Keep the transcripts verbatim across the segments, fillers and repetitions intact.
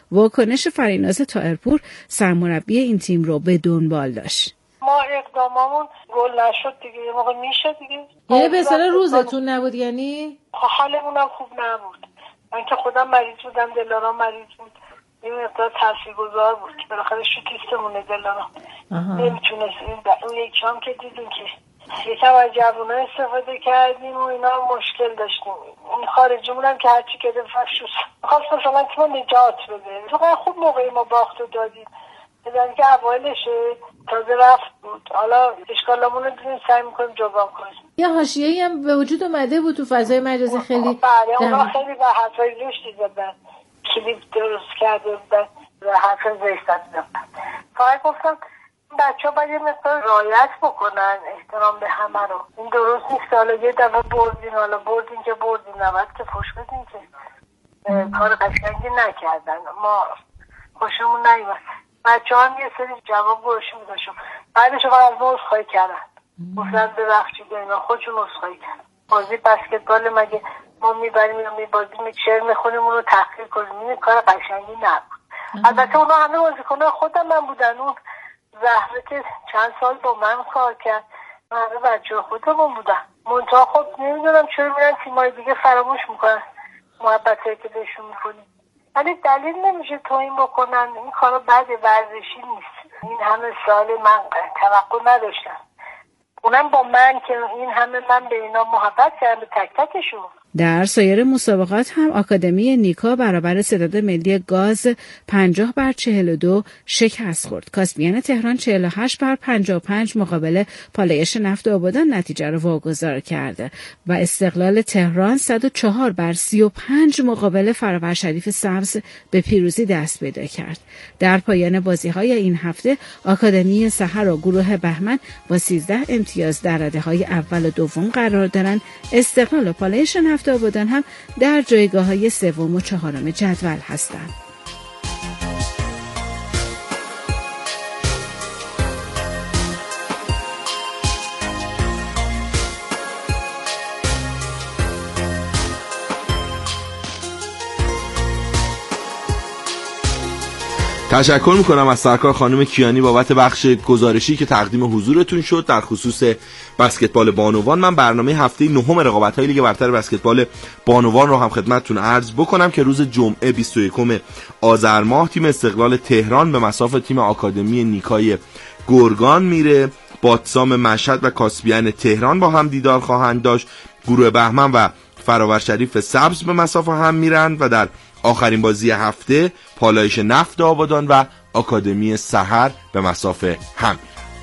واکنش فریناز طاهرپور سرمربی این تیم رو به دنبال داشت. ما اقداممون گل نشد دیگه، یه موقع میشه دیگه. یعنی به اصطلاح روزتون نبود؟ یعنی حالمونم خوب نبود، من که خودم مریض بودم، دلارام مریض بود، این مقدار تاثیرگذار بود که بالاخره شوتیستمونه دلارام نمیتونستیم. اون یکی هم که دیدیم که یکم از جوونا استفاده کردیم و اینا مشکل داشتیم. این خارجیمون هم که هرچی که دفعه شد خواست مثلا تیم نجات بده. تو خوب موقعی ما باخت و دادیم، بزنی که اوایلشه تازه رفت بود. حالا اشکالمون رو دیدیم، سعی میکنیم جبران کنیم. یه حاشیه‌ای هم به وجود اومده بود تو فضای مجازی خیلی. بله اونا خیلی به حرفای زشتی زدن، کلیپ درست کرده بودن و حرفای زشت زدن. فقط گفتم بچه ها باید یه مقدار رعایت بکنن، احترام به همه رو. این درست نیست حالا یه دفعه بردین، حالا بردین که بردین، نباید که فوش بدین که کار قشنگی نکردن. ما خوشمون نیومد. بچه ها هم یه سری جواب گوشی میداشم، بعدش رو از ما عذرخواهی کردن، گفتن ببخشید اینا، خودشون عذرخواهی کردن. بازی بسکتبال مگه ما میبریم یا میبازیم شعر میخونیم اون رو تحقیر کنیم؟ این کار قشنگی نبود. البته اونا همه بازیکن‌ها خودم من بودن، اون زهره که چند سال با من کار کرد همه بچه خودمون بودن. منتها خب نمیدونم چرا میرن تیمای دیگه فراموش میکنن محبتایی که بهشون میکنیم، ولی دلیل نمیشه توهین بکنن. این کارا بعد ورزشی نیست. این همه سال من توقع نداشتم، اونم با من که این همه من به اینا محبت کردم، به تک تکشون. در سایر مسابقات هم آکادمی نیکا برابر ستاد ملی گاز پنجاه بر چهل و دو شکست خورد. کاسپیان تهران چهل و هشت بر پنجاه و پنج مقابل پالایش نفت آبادان نتیجه را واگذار کرده و استقلال تهران صد و چهار بر سی و پنج مقابل فرابر شریف سبز به پیروزی دست پیدا کرد. در پایان بازی‌های این هفته آکادمی سحر و گروه بهمن با سیزده امتیاز در رده‌های اول و دوم قرار دارند. استقلال و پالایش نفت آبادان هم در جایگاه‌های سوم و چهارم جدول هستند. تشکر میکنم از سرکار خانم کیانی بابت بخش گزارشی که تقدیم حضورتون شد در خصوص بسکتبال بانوان. من برنامه هفته نهم رقابت‌های لیگ برتر بسکتبال بانوان رو هم خدمتتون عرض بکنم که روز جمعه بیست و یکم آذر ماه تیم استقلال تهران به مصاف تیم آکادمی نیکای گرگان میره. باتسام مشهد و کاسپیان تهران با هم دیدار خواهند داشت. گروه بهمن و فرابر شریف سبز به مصاف هم میرن و در آخرین بازی هفته پالایش نفت آبادان و آکادمی سحر به مسافه هم.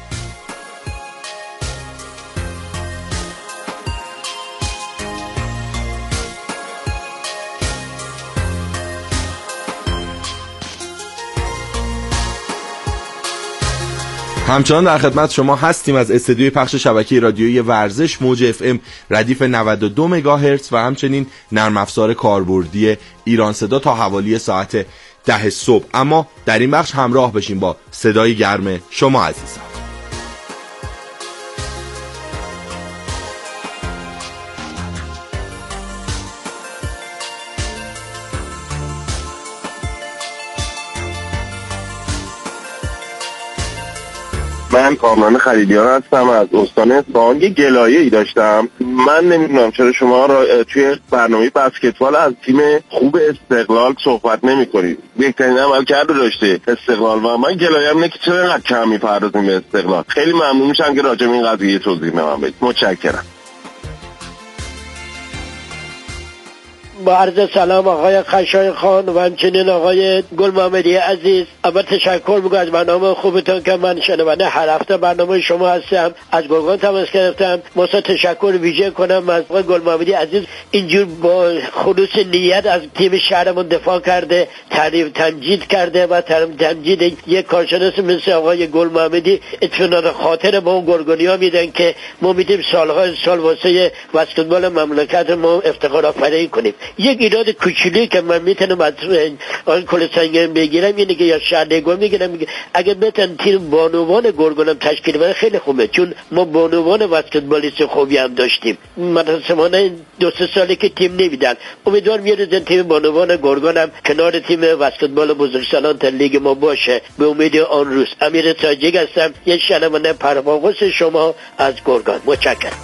همچنان در خدمت شما هستیم از استودیوی پخش شبکه رادیویی ورزش موج اف ام ردیف نود و دو مگاهرتز و همچنین نرم افزار کاربردی ایران صدا تا حوالی ساعت ده صبح. اما در این بخش همراه بشیم با صدای گرم شما عزیزان. من کامران خلیلیان هستم از استان اصفهان. یه گلایه‌ای داشتم، من نمیدونم چرا شما را توی برنامه بسکتبال از تیم خوب استقلال صحبت نمی‌کنید. بهترین عملکرد داشته استقلال و من گلایه‌ام اینه که چرا اینقدر کم می‌پردازیم به استقلال. خیلی ممنون میشم که راجع به این قضیه توضیح به من بدید. متشکرم. با عرض سلام آقای خشای خان و همچنین آقای گل محمدی عزیز، اول تشکر میگم از برنامه خوبتون که من شنونده هر هفته برنامه شما هستم. از گرگان تماس گرفتم، مثلا تشکر ویژه کنم از آقای گل محمدی عزیز، اینجور با خلوص نیت از تیم شهرمون دفاع کرده، تعریف تمجید کرده و تمجید یک کارشناس مثل آقای گل محمدی اطمینان خاطر با اون گرگانیا میدن که ما میتونیم سالهای سال واسه بسکتبال مملکت ما افتخار آفرین کنیم. یک ایراد کوچولی که من میتونم از آلکل سنگین بگیرم اینه که یا شهردگان میگیرم اگه بتن تیم بانوان گرگانم تشکیل بده خیلی خوبه، چون ما بانوان بسکتبالیست خوبی هم داشتیم. متاسفانه دو سه سالی که تیم نمیدن. امیدوارم یه روز تیم بانوان گرگانم کنار تیم بسکتبال بزرگسالان در لیگ ما باشه، به امید آن روز. امیر تاجیک هستم، یه شنونده پرواز شما از گرگان. متشکرم.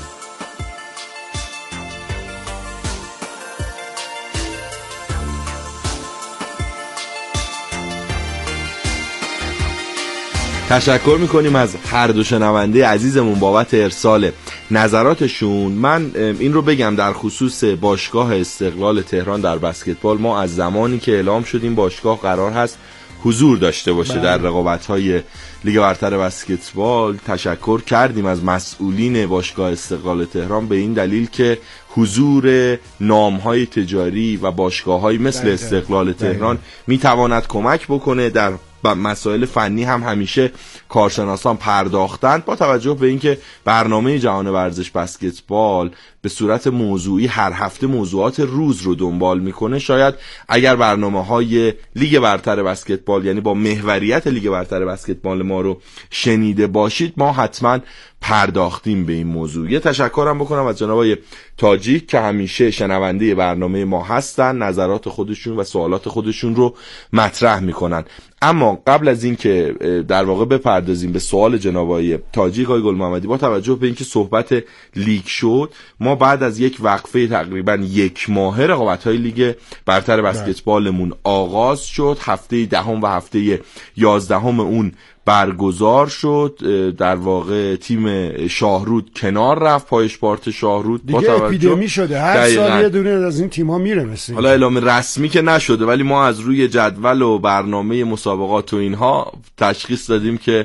تشکر میکنیم از هر دو شنونده عزیزمون بابت ارسال نظراتشون. من این رو بگم در خصوص باشگاه استقلال تهران در بسکتبال، ما از زمانی که اعلام شدیم باشگاه قرار هست حضور داشته باشه بله. در رقابت‌های لیگ برتر بسکتبال تشکر کردیم از مسئولین باشگاه استقلال تهران به این دلیل که حضور نام‌های تجاری و باشگاه‌های مثل استقلال تهران میتواند کمک بکنه در مسائل فنی. هم همیشه کارشناسان پرداختند با توجه به اینکه برنامه جهان ورزش بسکتبال به صورت موضوعی هر هفته موضوعات روز رو دنبال میکنه. شاید اگر برنامه‌های لیگ برتر بسکتبال یعنی با محوریت لیگ برتر بسکتبال ما رو شنیده باشید، ما حتما پرداختیم به این موضوع. یه تشکرم بکنم از جناب آقای تاجیک که همیشه شنونده برنامه ما هستن، نظرات خودشون و سوالات خودشون رو مطرح میکنن. اما قبل از این که در واقع بپردازیم به سوال جناب آقای تاجیک، آقای گل محمدی، با توجه به اینکه صحبت لیگ شد، ما بعد از یک وقفه تقریبا یک ماهه رقابت‌های لیگ برتر بسکتبالمون آغاز شد. هفته دهم و هفته یازدهم اون برگزار شد. در واقع تیم شاهرود کنار رفت، پای اشپارت شاهرود دیگه اپیدمی شده، هر سال یه دونه از این تیم‌ها میره مثلا. حالا اعلام رسمی که نشده ولی ما از روی جدول و برنامه مسابقات و اینها تشخیص دادیم که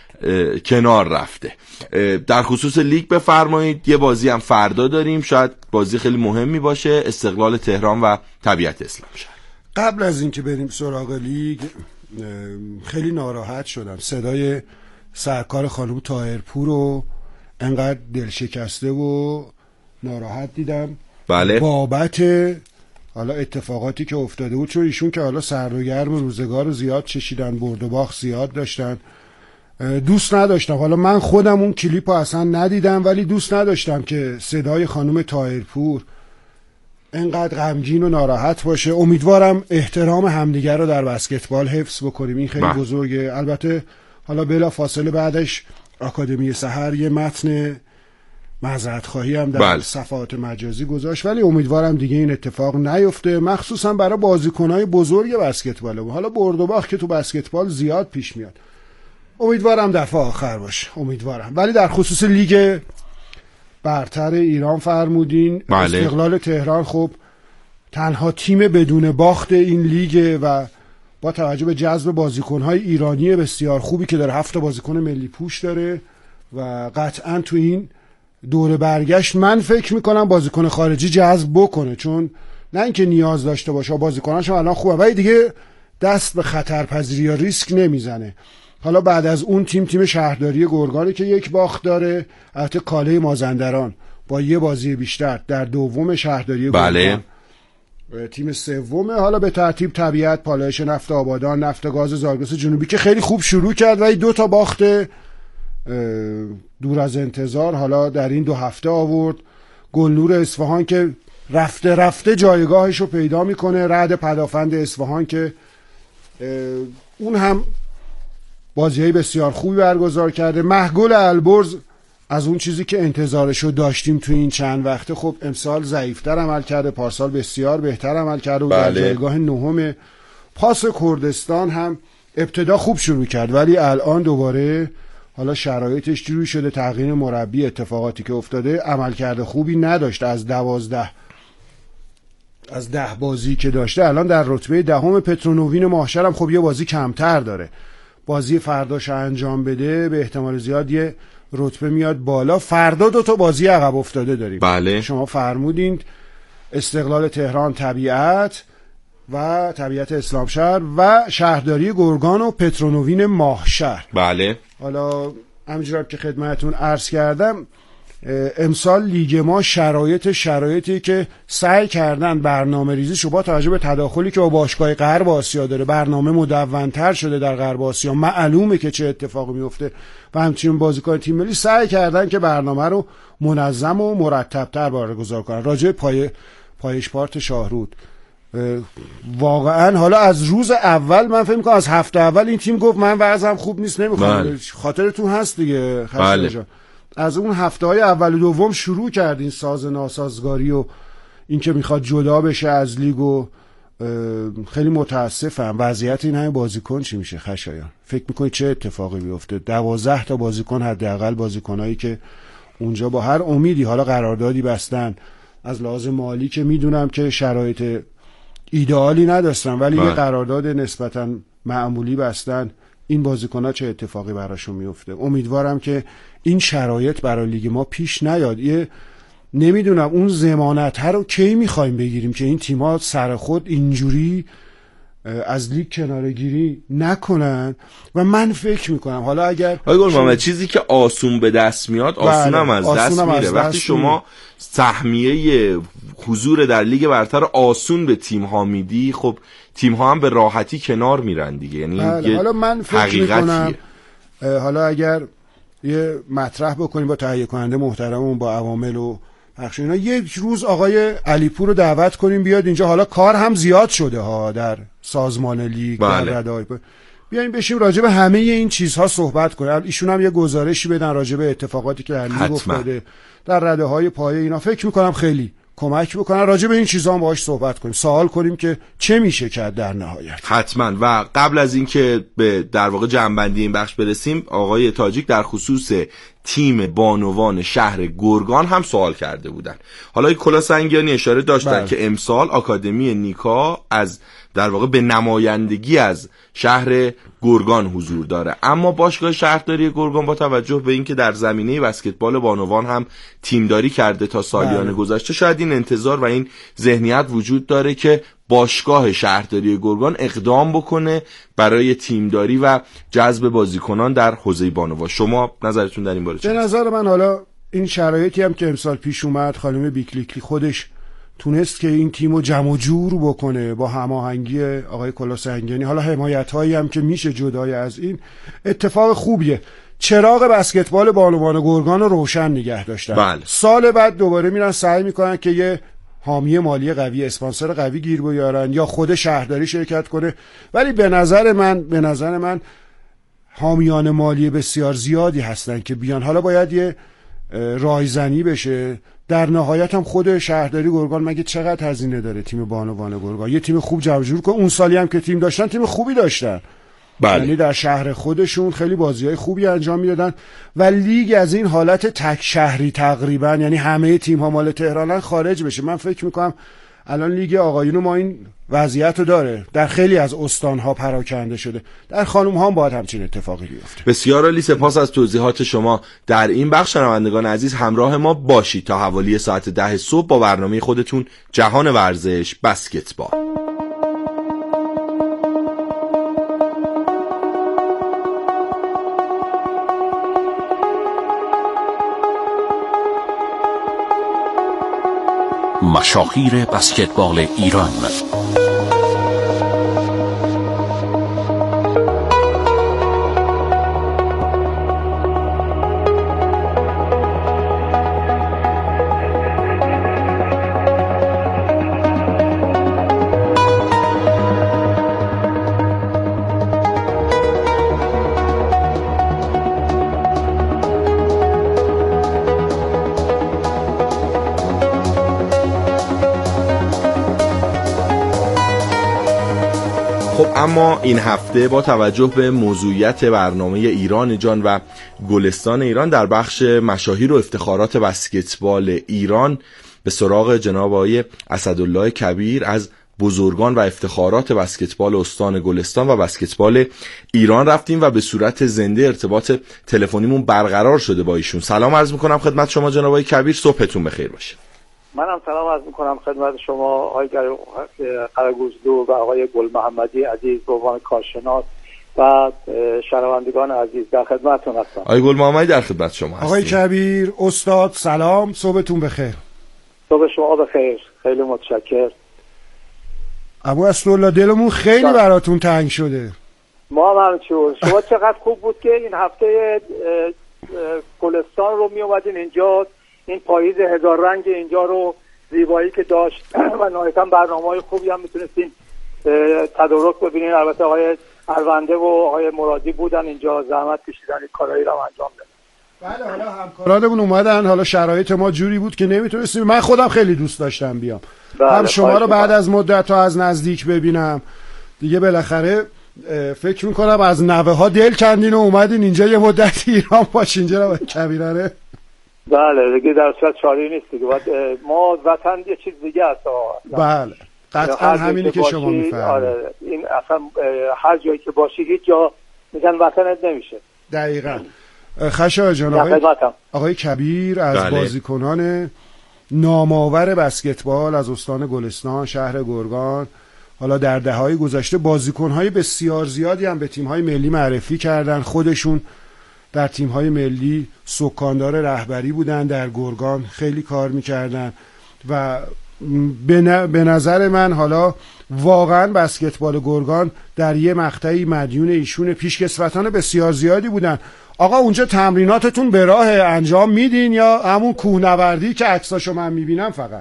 کنار رفته. در خصوص لیگ بفرمایید. یه بازی هم فردا داریم، شاید بازی خیلی مهمی باشه، استقلال تهران و طبیعت اسلام شهر. قبل از اینکه بریم سراغ لیگ خیلی ناراحت شدم، صدای سرکار خانم طاهرپور رو انقدر دل شکسته و ناراحت دیدم بله. بابت حالا اتفاقاتی که افتاده بود، چون ایشون که حالا سرد و گرم روزگار رو زیاد چشیدن، برد و باخت زیاد داشتن، دوست نداشتم. حالا من خودم اون کلیپ رو اصلا ندیدم ولی دوست نداشتم که صدای خانم طاهرپور انقدر غمگین و ناراحت باشه. امیدوارم احترام همدیگر رو در بسکتبال حفظ بکنیم، این خیلی بزرگه. البته حالا بلا فاصله بعدش آکادمی سحر یه متن معذرت خواهی هم در بله. صفحات مجازی گذاشت، ولی امیدوارم دیگه این اتفاق نیفته، مخصوصا برای بازیکن‌های بزرگ بسکتبال. حالا برد و باخت که تو بسکتبال زیاد پیش میاد، امیدوارم دفعه آخر باشه، امیدوارم. ولی در خصوص لیگ برتر ایران فرمودین بله. استقلال تهران خب تنها تیم بدون باخت این لیگ و با توجه به جذب بازیکن‌های ایرانی بسیار خوبی که داره، هفت بازیکن ملی پوش داره و قطعا تو این دوره برگشت من فکر میکنم بازیکن خارجی جذب بکنه، چون نه اینکه نیاز داشته باشه، بازیکناش الان خوبه ولی دیگه دست به خطرپذیری یا ریسک نمیزنه. حالا بعد از اون تیم تیم شهرداری گرگانی که یک باخت داره، البته کاله مازندران با یه بازی بیشتر در دوم شهرداری بله. گرگان تیم سومه. حالا به ترتیب طبیعت، پالایش نفت آبادان، نفت گاز زاگرس جنوبی که خیلی خوب شروع کرد ولی دو تا باخت دور از انتظار حالا در این دو هفته آورد. گلنور اصفهان که رفته رفته جایگاهش رو پیدا میکنه، رعد پدافند اصفهان که اون هم بازی‌های بسیار خوبی برگزار کرده. محگل البرز از اون چیزی که انتظارشو داشتیم تو این چند وقته خب امسال ضعیف‌تر عمل کرده، پارسال بسیار بهتر عمل کرده و بله. در جایگاه نهم. پاس کردستان هم ابتدا خوب شروع کرد ولی الان دوباره حالا شرایطش جوری شده، تغییر مربی، اتفاقاتی که افتاده، عملکرد خوبی نداشت. از دوازده از ده بازی که داشته الان در رتبه دهم. پترونووین ماهشهر هم خب یه بازی کمتر داره، بازی فرداش انجام بده به احتمال زیاد یه رتبه میاد بالا. فردا دو تا بازی عقب افتاده داریم بله. شما فرمودین استقلال تهران طبیعت و طبیعت اسلام شهر و شهرداری گرگان و پترونووین ماهشهر بله. حالا همینجوری که خدمتتون عرض کردم امسال لیگ ما شرایط شرایطی که سعی کردن برنامه ریزیشو با توجه به تداخلی که با باشگاه غرب آسیا داره، برنامه مدون‌تر شده در غرب آسیا، معلومه که چه اتفاقی میفته و همچنین بازیکن تیم ملی سعی کردن که برنامه رو منظم و مرتب‌تر برگزار کنن. راجع پای پایشپارت شاهرود واقعا حالا از روز اول من فکر می‌کنم از هفته اول این تیم گفت من وضعم خوب نیست نمیخوام، خاطرتون هست دیگه بله. از اون هفته های اول و دوم شروع کرد این ساز ناسازگاری و این که میخواد جدا بشه از لیگ و خیلی متاسفم. وضعیت این همه بازیکن چی میشه خشایار؟ فکر میکنی چه اتفاقی بیفته؟ دوازده تا بازیکن حداقل بازیکنایی که اونجا با هر امیدی حالا قراردادی بستن، از لحاظ مالی که میدونم که شرایط ایدئالی نداشتن ولی یه قرارداد نسبتاً معمولی بستن، این بازیکن‌ها چه اتفاقی براشون میفته؟ امیدوارم که این شرایط برای لیگ ما پیش نیاد. یه نمیدونم اون ضمانت ها رو کی میخوایم بگیریم که این تیم‌ها سر خود اینجوری از لیگ کناره‌گیری نکنن و من فکر میکنم حالا اگر آقای گل محمد چیزی که آسون به دست میاد آسون هم از دست میره. وقتی شما سهمیه حضور در لیگ برتر آسون به تیم ها میدی، خب تیم ها هم به راحتی کنار میرن دیگه. یعنی حالا من فکر میکنم حالا اگر یه مطرح بکنیم با تهیه کننده محترممون با عوامل و پخش اینا، یک روز آقای علیپور رو دعوت کنیم بیاد اینجا. حالا کار هم زیاد شده ها در سازمان لیگ بله. در رده‌های بیایم بشیم راجع به همه این چیزها صحبت کنیم. ایشون هم یه گزارشی بدن راجع به اتفاقاتی که در لیگ افتاده در رده‌های پایه اینا. فکر میکنم خیلی کمک بکنن راجع به این چیزا هم باهاش صحبت کنیم، سوال کنیم که چه میشه کرد در نهایت. حتما. و قبل از اینکه به در واقع جنبندی این بخش برسیم، آقای تاجیک در خصوص تیم بانوان شهر گرگان هم سوال کرده بودن. حالا کلا سنگیانی اشاره داشتن بله. که امسال آکادمی نیکا از در واقع به نمایندگی از شهر گرگان حضور داره، اما باشگاه شهرداری گرگان با توجه به اینکه در زمینه بسکتبال بانوان هم تیمداری کرده تا سالیان گذشته، شاید این انتظار و این ذهنیت وجود داره که باشگاه شهرداری گرگان اقدام بکنه برای تیمداری و جذب بازیکنان در حوزه بانوان. شما نظرتون در این باره چیه؟ به نظر من حالا این شرایطی هم که امسال پیش اومد، خانم بیکلیکلی خودش تونست که این تیمو جمع و جور بکنه با هماهنگی آقای کلاسنگانی، حالا حمایت‌هایی هم که میشه جدای از این، اتفاق خوبیه. چراغ بسکتبال بانوان گرگان رو روشن نگه داشتن. بله. سال بعد دوباره میرن سعی میکنن که یه حامی مالی قوی، اسپانسر قوی گیر بیارن یا خود شهرداری شرکت کنه، ولی به نظر من به نظر من حامیان مالی بسیار زیادی هستن که بیان. حالا باید یه رایزنی بشه. در نهایت هم خود شهرداری گرگان مگه چقدر هزینه داره تیم بانوان گرگان؟ یه تیم خوب جمع جور کنه. اون سالی هم که تیم داشتن تیم خوبی داشتن، بله. یعنی در شهر خودشون خیلی بازی‌های خوبی انجام میدادن و لیگ از این حالت تک شهری تقریبا، یعنی همه تیم‌ها مال تهرانن، خارج بشه. من فکر میکنم الان لیگ آقایون ما این وضعیت رو داره، در خیلی از استان‌ها پراکنده شده، در خانم‌ها هم باید همچین اتفاقی بیفته. بسیار عالی، سپاس از توضیحات شما در این بخش. شنوندگان عزیز همراه ما باشید تا حوالی ساعت ده صبح با برنامه خودتون جهان ورزش بسکتبال. مشاهیر بسکتبال ایران. اما این هفته با توجه به موضوعیت برنامه ایران جان و گلستان ایران در بخش مشاهیر و افتخارات بسکتبال ایران به سراغ جناب آقای اسدالله کبیر از بزرگان و افتخارات بسکتبال استان گلستان و بسکتبال ایران رفتیم و به صورت زنده ارتباط تلفنیمون برقرار شده با ایشون. سلام عرض میکنم خدمت شما جناب آقای کبیر، صبحتون بخیر باشه. منم سلام عرض میکنم خدمت شما آقای قرگوزلو و آقای گل محمدی عزیز به عنوان کارشناس و شنوندگان عزیز در خدمتتون هستم. آقای گل محمدی در خدمت شما هستیم. آقای کبیر، استاد سلام، صبحتون بخیر. صبح شما بخیر، خیلی متشکر. ابو اسدالله دلمون خیلی براتون تنگ شده. ما هم همینطور. شما چقدر خوب بود که این هفته گلستان رو می اومدین اینجا، این پاییز هزار رنگ اینجا رو زیبایی که داشت و نهایتا برنامه‌های خوبی هم میتونستین تدارک ببینین. البته آقای ارونده و آقای مرادی بودن اینجا، زحمت کشیدن، این کارایی رو انجام دادن. بله، حالا همکارانمون اومدن، حالا شرایط ما جوری بود که نمیتونستیم. من خودم خیلی دوست داشتم بیام. بله، هم شما رو بعد از مدت ها از نزدیک ببینم دیگه. بالاخره فکر میکنم از نوه ها دل کندین و اومدین اینجا یه مدت ایران باشین. اینجا کبیرانه. بله دیگه در صورت چاری نیست دیگه. ما وطن یه چیز دیگه است. بله قطعا همینی که شما میفهمید. آره این اصلا هر جایی که باشی هیچ جا میگن وطنت نمیشه. دقیقاً. خشایار جان، آقای, آقای کبیر از بله. بازیکنان نامآور بسکتبال از استان گلستان شهر گرگان، حالا در دهه‌های گذشته بازیکن‌های بسیار زیادی هم به تیم‌های ملی معرفی کردن. خودشون در تیم‌های ملی سکاندار رهبری بودن، در گرگان خیلی کار می‌کردن و به نظر من حالا واقعا بسکتبال گرگان در یه مقطعی مدیون ایشون. پیشکسوتان بسیار زیادی بودن. آقا اونجا تمریناتتون به راه انجام میدین یا همون کوهنوردی که عکساشو من میبینم فقط؟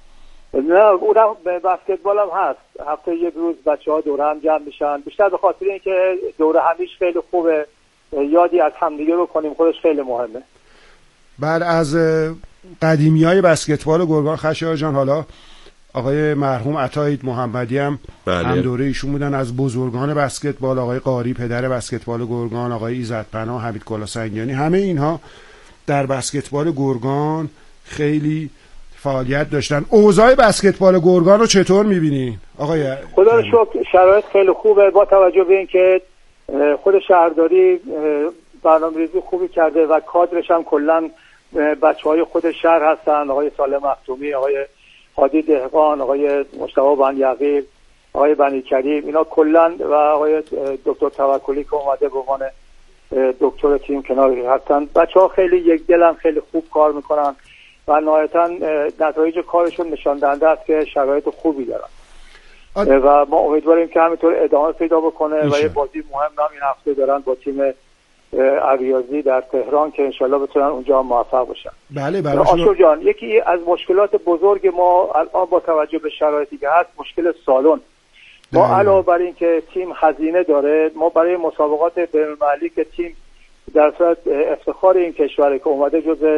نه اونم بسکتبال هم هست. هفته یک روز بچه ها دوره هم جمع میشن، بیشتر به خاطر اینکه دوره همیش خیلی خوبه، یادی از همدیگه رو کنیم، خودش خیلی مهمه. بعد از قدیمی های بسکتبال گرگان خشایار جان، حالا آقای مرحوم عطاید محمدی هم بله. هم دوره ایشون بودن. از بزرگان بسکتبال آقای قاری پدر بسکتبال گرگان، آقای ایزدپناه، حمید کلاسنگیانی، همه اینها در بسکتبال گرگان خیلی فعالیت داشتن. اوضاع بسکتبال گرگان رو چطور می‌بینی آقای؟ خدا رو شکر شرایط خیلی خوبه، با توجه به اینکه خود شهرداری برنامه‌ریزی خوبی کرده و کادرش هم کلاً بچه‌های خود شهر هستن. آقای سالم مختومی، آقای هادی دهقان، آقای مصطفی بنیعقیل، آقای بنی کریم، اینا کلاً و آقای دکتر توکلی که اومده به عنوان دکتر تیم کنار هستن. بچه‌ها خیلی یک دلن، خیلی خوب کار میکنن و نهایتاً نتایج کارشون نشان دهنده است که شرایط خوبی دارن آد... و ما امیدواریم که همینطور ادامه پیدا بکنه و یه بازی مهم هم این هفته دارن با تیم اریازی در تهران که انشالله بتونن اونجا موفق باشن. بله بله. آشور جان، یکی از مشکلات بزرگ ما الان با توجه به شرایطی که هست مشکل سالن. ما علاوه بر این که تیم هزینه داره، ما برای مسابقات بین‌المللی که تیم در صورت افتخار این کشوره که اومده جزء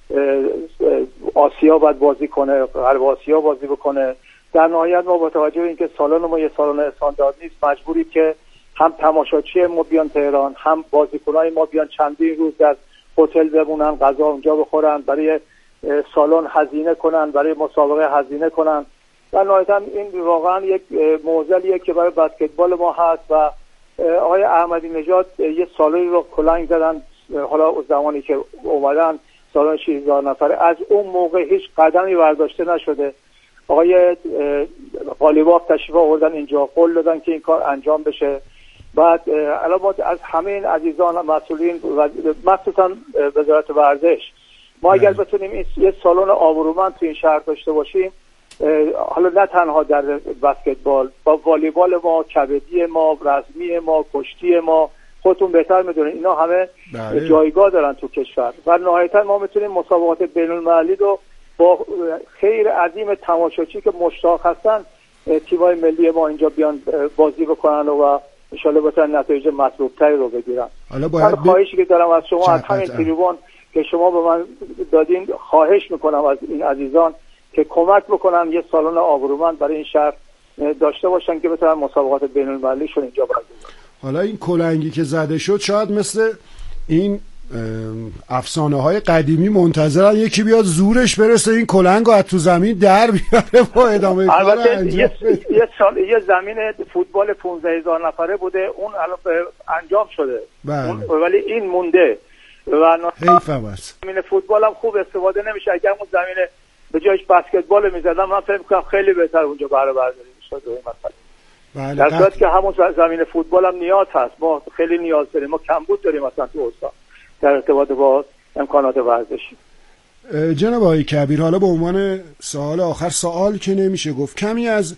آسیا باید بازی کنه، غرب آسیا بازی بکنه، در نهایت ما با توجه به اینکه سالن ما یه سالن استاندارد نیست، مجبوریم که هم تماشاچی ما بیان تهران، هم بازیکنای ما بیان چندین روز در هتل بمونن، غذا اونجا بخورن، برای سالن هزینه کنن، برای مسابقه هزینه کنن. در نهایت این واقعا یک معضلیه که برای بسکتبال ما هست و آقای احمدی نژاد یه سالنی رو کلنگ زدن. حالا زمانی که اومدن سالن شش هزار نفره، از اون موقع هیچ قدمی برداشته نشده. آقای قالیباف تشریف آوردن اینجا، قول دادن که این کار انجام بشه. بعد الان ما از همه این عزیزان مسئولین و مخصوصا وزارت ورزش، ما اگر بتونیم این یه سالن آبرومند تو این شهر داشته باشیم، حالا نه تنها در بسکتبال، با والیبال ما، کبدی ما، رزمی ما، کشتی ما، خودتون بهتر میدونید اینا همه بله. جایگاه دارن تو کشور و نهایتا ما میتونیم مسابقات بین‌المللی رو با خیر عظیم تماشاچی که مشتاق هستن تیم‌های ملی ما اینجا بیان بازی بکنن و ان شاءالله بتونن نتایج مطلوب‌تری رو بگیرن. حالا باید من خواهشی که دارم از شما، از همین تریبون که شما به من دادین، خواهش میکنم از این عزیزان که کمک بکنن یه سالن آبرومند برای این شهر داشته باشن که بتونن مسابقات بین‌المللیشون اینجا برگزار. حالا این کلنگی که زده شد شاید مثل این افسانه های قدیمی منتظرن یکی بیاد زورش برسه این کلنگو از تو زمین در بیاره با ادامه کار انجام. یه یه سال یه زمین فوتبال پانزده هزار نفره بوده، اون الان انجام شده اون، ولی این مونده و حیفم است. زمین فوتبال هم خوب استفاده نمیشه. اگر اون زمین به جایش بسکتبال میزدم من فکر می‌کنم خیلی بهتر اونجا بهره برداری میشد. این مسئله بله. در صورتی که همون زمین فوتبال هم نیاز هست، ما خیلی نیاز داریم، ما کمبود داریم مثلا تو استان در ارتباط با امکانات ورزشی. جناب آقای کبیر، حالا به عنوان سوال آخر، سوال که نمیشه گفت، کمی از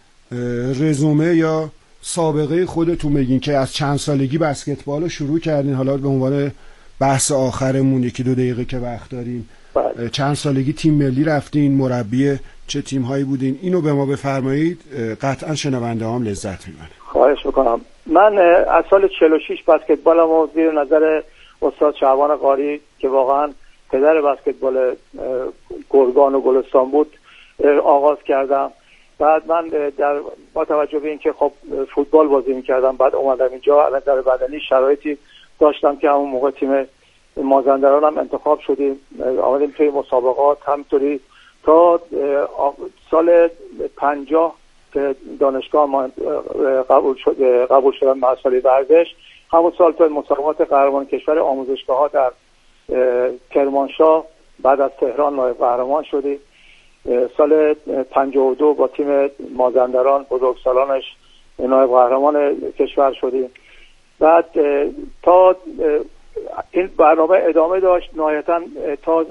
رزومه یا سابقه خودتون بگین که از چند سالگی بسکتبال رو شروع کردین، حالا به عنوان بحث آخرمون یکی دو دقیقه که وقت داریم. بله. چند سالگی تیم ملی رفتین، مربی چه تیم هایی بودین؟ اینو به ما بفرمایید، قطعا شنونده هم لذت میبرن. خواهش میکنم. من از سال چهل و شش بسکتبالم رو زیر نظر استاد شعبان قاری که واقعا پدر بسکتبال گرگان و گلستان بود آغاز کردم. بعد من در با توجه به اینکه خب فوتبال بازی میکردم، بعد اومدم اینجا، الان در بدنی شرایطی داشتم که همون موقع تیم مازندران هم انتخاب شدیم، آمدیم توی مسابقات، همینطوری تا سال پنجاه که دانشگاه ما قبول شد قبول شدم مسائل ورزش، همون سال تو مسابقات قهرمان کشور آموزشگاه ها در کرمانشاه بعد از تهران نایب قهرمان شدیم. سال پنجاه و دو با تیم مازندران بزرگسالانش نایب قهرمان کشور شدیم. بعد تا این برنامه ادامه داشت، نهایتا تا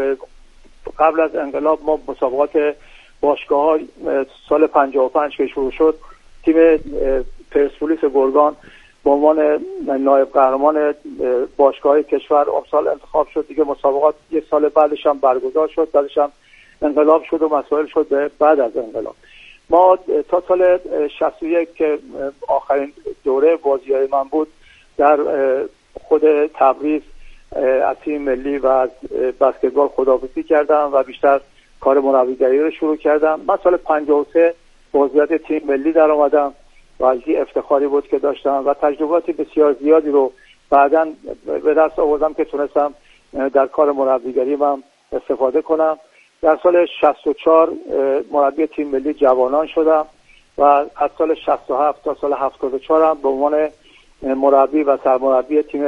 قبل از انقلاب ما مسابقات باشگاه ها سال پنجاه و پنج که شروع شد، تیم پرسپولیس گرگان به عنوان نایب قهرمان باشگاه کشور امسال انتخاب شد. دیگه مسابقات یک سال بعدش هم برگزار شد، بعدش هم انقلاب شد و مسائل شد به بعد از انقلاب. ما تا سال شصت و یک که آخرین دوره بازی‌های من بود، در خود تبریز از تیم ملی و از بسکتبال خداحافظی کردم و بیشتر کار مربیگری رو شروع کردم. من سال پنجاه و سه عضویت تیم ملی در آمدم و از این افتخاری بود که داشتم و تجرباتی بسیار زیادی رو بعداً به دست آوردم که تونستم در کار مربیگری من استفاده کنم. در سال شصت و چهار مربی تیم ملی جوانان شدم و از سال شصت و هفت تا سال هفتاد و چهار هم به عنوان مربی و سرمربی تیم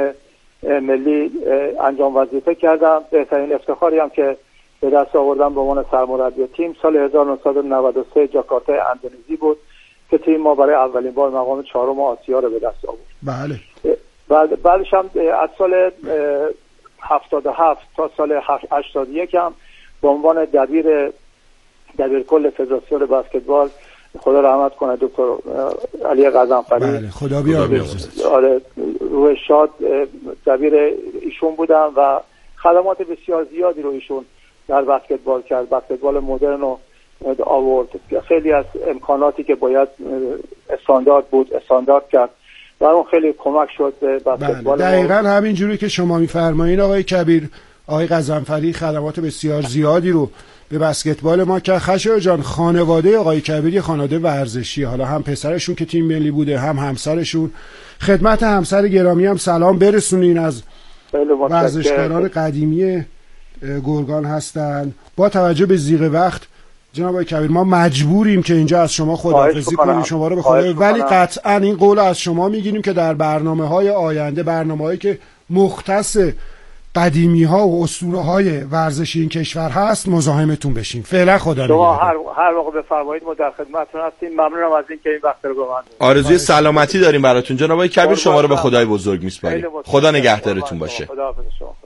ملی انجام وظیفه کردم. بهترین افتخاری هم که به دست آوردم به عنوان سرمربی تیم سال هزار و نهصد و نود و سه جاکارتا اندونزی بود که تیم ما برای اولین بار مقام چهارم آسیا رو به دست آورد. بله. بعد بعدش هم از سال هفتاد و هفت تا سال هشتاد و یک هم به عنوان دبیر دبیر کل فدراسیون بسکتبال، خدا رحمت کنه، دکتر علی غضنفری، بله خدا بیامرزه، آره روح شاد، دبیر ایشون بودم و خدمات بسیار زیادی رو ایشون در بسکتبال کرد. بسکتبال مدرن رو آورد، خیلی از امکاناتی که باید استاندارد بود استاندارد کرد و اون خیلی کمک شد به بسکتبال. بله. دقیقاً همین جوری که شما میفرمایید آقای کبیر، آقای غضنفری خدمات بسیار زیادی رو به بسکتبال ما که خشایار جان، خانواده آقای کبیر خانواده ورزشی، حالا هم پسرشون که تیم ملی بوده هم همسرشون. خدمت همسر گرامی هم سلام برسونین، از ورزشکاران قدیمی گرگان هستن. با توجه به ضیق وقت جناب آقای کبیر ما مجبوریم که اینجا از شما خداحافظی کنیم، شما رو به خدا، ولی قطعا این قول از شما میگیریم که در برنامه‌های آینده، برنامه‌هایی که مختص قدیمی ها و اسطوره های ورزشی این کشور هست، مزاحمتون بشیم. فعلا خدا نگهدار. شما هر هر موقع بفرمایید ما در خدمتتون هستیم. ممنونم از اینکه این وقت رو به من دادید. آرزوی سلامتی داریم براتون جناب آقای کبیر، شما رو به خدای بزرگ میسپاریم. خدا نگهدارتون باشه. خدا حافظ شما.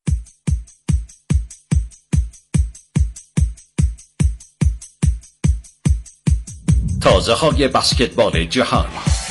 تازه های بسکتبال جهان.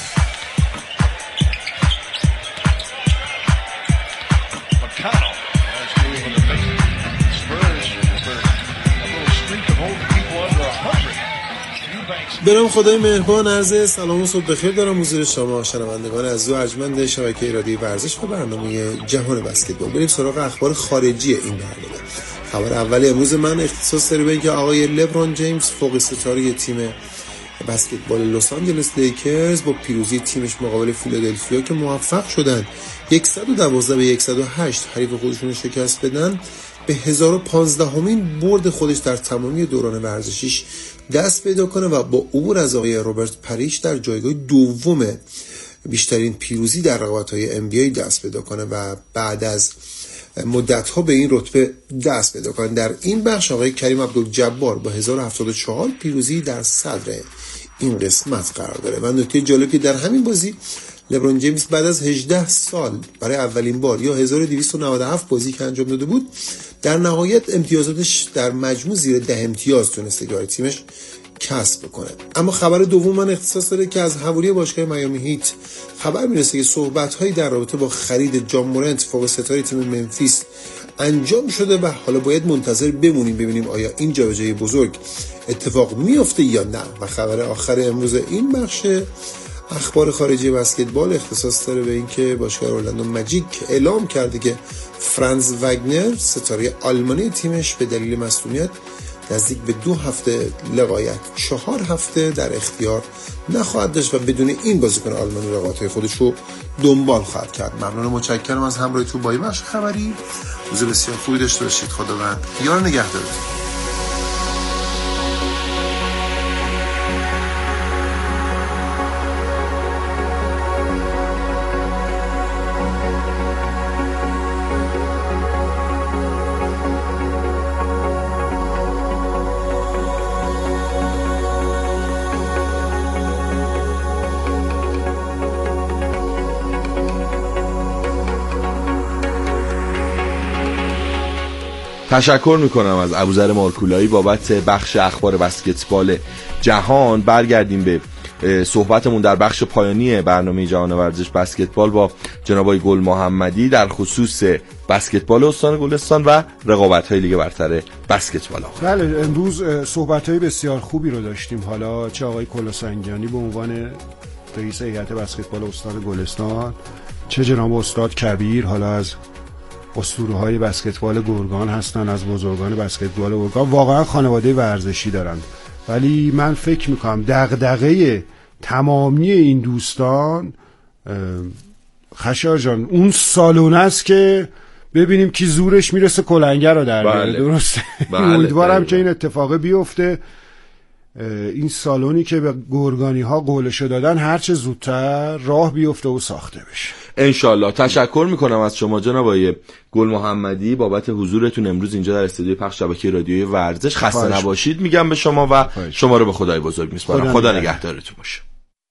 به نام خدای مهربان، عرض سلام و صبح بخیر دارم حضور شما شنوندگان عزیز و ارجمند شبکه رادیویی ورزش و برنامه جهان بسکتبال. بریم سراغ اخبار خارجی این برنامه. خبر اول امروز من اختصاص داره به اینکه آقای لبران جیمز فوق ستاره تیم بسکتبال لس آنجلس لیکرز با پیروزی تیمش مقابل فیلادلفیا که موفق شدن صد و دوازده به صد و هشت حریف خودشون رو شکست بدن، به هزار و پانزدهمین برد خودش در تمامی دوران ورزشیش دست پیدا کنه و با عبور از آقای روبرت پریش در جایگاه دوم بیشترین پیروزی در رقابت‌های ام بی ای دست پیدا کنه و بعد از مدت‌ها به این رتبه دست پیدا کنه. در این بخش آقای کریم عبدالجبار با هزار و هفتاد و چهار پیروزی در صدر این قسمت قرار داره. و نکته جالب که در همین بازی لبرون جیمز بعد از هجده سال برای اولین بار یا هزار و دویست و نود و هفت بازی که انجام داده بود در نهایت امتیازاتش در مجموع زیر ده امتیاز تونسته که برای تیمش کسب بکنه. اما خبر دوم من اختصاص داره که از حوالی باشگاه میامی هیت خبر میرسه که صحبت‌هایی در رابطه با خرید جان مورنت فوق ستاره تیم منفیس انجام شده و حالا باید منتظر بمونیم ببینیم آیا این جابجایی بزرگ اتفاق میفته یا نه. و خبر آخر امروز این بخش اخبار خارجی بسکتبال اختصاص داره به اینکه باشگاه اورلندو ماجیک اعلام کرده که فرانز وگنر ستاره آلمانی تیمش به دلیل مصونیت نزدیک به دو هفته لغایت چهار هفته در اختیار نخواهد داشت و بدون این بازیکن آلمانی رقابت‌های خودش رو دنبال خواهد کرد. ممنون و متشکرم از همراهیتون با این بخش خبری. روز بسیار خوبی داشته باشید. خداوند یار نگهدارتون. تشکر میکنم از ابوذر مارکولایی بابت بخش اخبار بسکتبال جهان. برگردیم به صحبتمون در بخش پایانی برنامه جهان ورزش بسکتبال با جناب آقای گل محمدی در خصوص بسکتبال استان گلستان و رقابت‌های لیگ برتر بسکتبال. بله، امروز صحبت‌های بسیار خوبی رو داشتیم. حالا چه آقای کلاسنگیانی به عنوان رئیس هیئت بسکتبال استان گلستان، چه جناب استاد کبیر حالا از اسطوره‌های بسکتبال گرگان هستن، از بزرگان بسکتبال گرگان، واقعا خانواده ورزشی دارن. ولی من فکر میکنم دغدغه تمامی این دوستان خشایار جان اون سالونه است که ببینیم کی زورش میرسه کلنگر رو در بیاره. درسته؟ امیدوارم که این اتفاق بیفته. این سالونی که به گرگانی ها قولشو دادن هرچه زودتر راه بیفته و ساخته بشه انشالله. تشکر میکنم از شما جناب آقای گل محمدی بابت حضورتون امروز اینجا در استودیوی پخش شبکه رادیویی ورزش. خسته نباشید میگم به شما و خواهش. شما رو به خدای بزرگ میسپارم. خدا, خدا نگهدارتون باشه.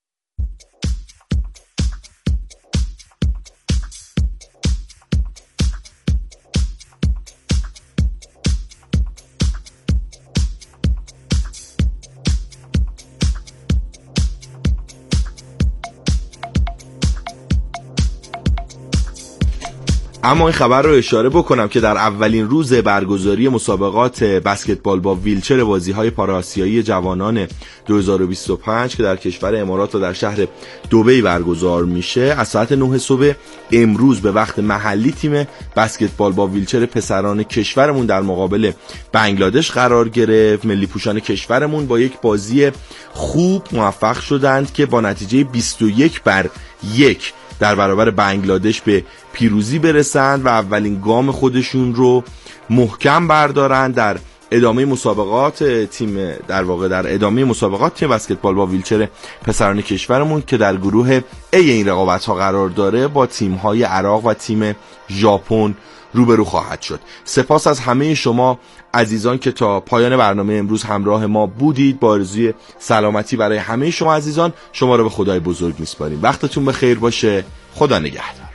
اما این خبر رو اشاره بکنم که در اولین روز برگزاری مسابقات بسکتبال با ویلچر بازی‌های پاراسیایی جوانان دو هزار و بیست و پنج که در کشور امارات و در شهر دبی برگزار میشه از ساعت نه صبح امروز به وقت محلی تیم بسکتبال با ویلچر پسران کشورمون در مقابل بنگلادش قرار گرفت. ملی پوشان کشورمون با یک بازی خوب موفق شدند که با نتیجه بیست و یک بر یک در برابر بنگلادش به پیروزی برسند و اولین گام خودشون رو محکم بردارن در ادامه مسابقات تیم در واقع در ادامه مسابقات تیم بسکتبال با ویلچر پسران کشورمون که در گروه A این رقابت‌ها قرار داره با تیم‌های عراق و تیم ژاپن روبرو خواهد شد. سپاس از همه شما عزیزان که تا پایان برنامه امروز همراه ما بودید. با آرزوی سلامتی برای همه شما عزیزان شما رو به خدای بزرگ میسپاریم. وقتتون بخیر باشه. خدا نگهدار.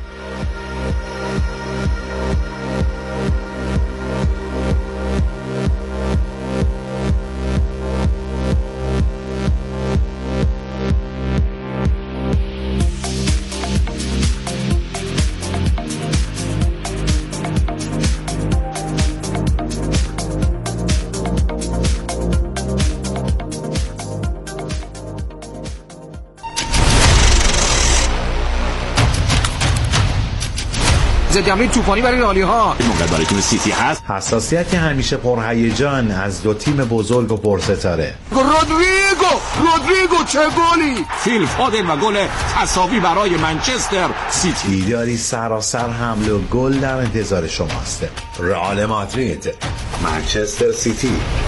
ضد حمله طوفانی برای رالی ها موقع برای تیم سیتی هست. حساسیتی همیشه پرهیجان از دو تیم بزرگ و پرستاره. رودریگو رودریگو چه گلی! فیل فودن و گل تساوی برای منچستر سیتی. دیداری سراسر حمله و گل در انتظار شماست. رئال مادرید، منچستر سیتی.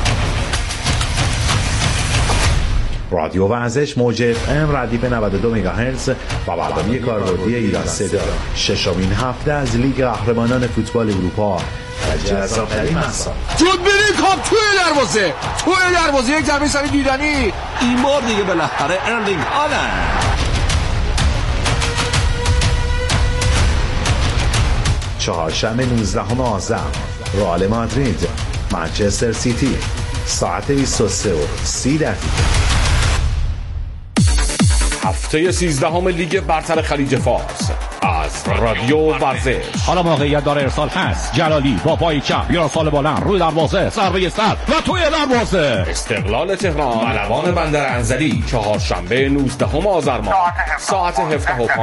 رادیو ورزش موج اف ام ردیف نود و دو مگاهرتز و برنامه کاربردی ایران صدا. ششمین هفته از لیگ قهرمانان فوتبال اروپا. جذاب‌ترین مسابقه. جود بیلینگهام توی دروازه. توی دروازه یک ضربه سری دیدنی. این بار دیگه بالاخره ارلینگ هالند. چهارشنبه نوزدهم آذر رئال مادرید منچستر سیتی ساعت بیست و سه و سی دقیقه. هفته سیزدهم لیگ برتر خلیج فارس از رادیو ورزش. حالا موقعیت داره ارسال هست. جلالی با پای چپ یا سال بلند روی دروازه، ضربه سر و توی دروازه. استقلال تهران ملوان بندر انزلی چهارشنبه نوزدهم آذر ماه ساعت هفده و